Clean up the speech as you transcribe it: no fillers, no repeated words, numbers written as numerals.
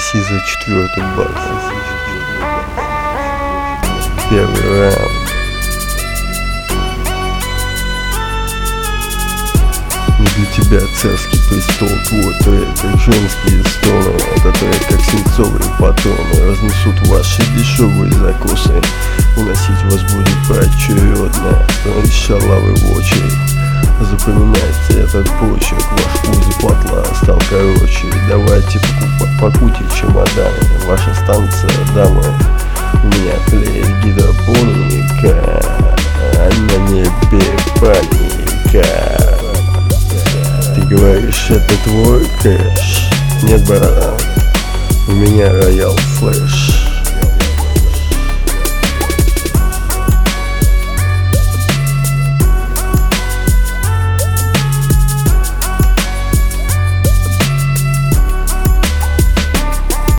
Соси за четвертый бас. Первый раунд. Не для тебя царский престол, твой трек, как женские стоны. Это трек, как свинцовые патроны, разнесут ваши дешевые закосы. Уносить вас будет поочередно, шалавы в очередь. Запоминайте этот почерк, ваш путь запотла стал короче. Давайте пакуйте чемоданы, ваша станция, дамы. У меня клеит гидропоника, а на небе паника. Ты говоришь, это твой кэш? Нет, братан, у меня роял флэш.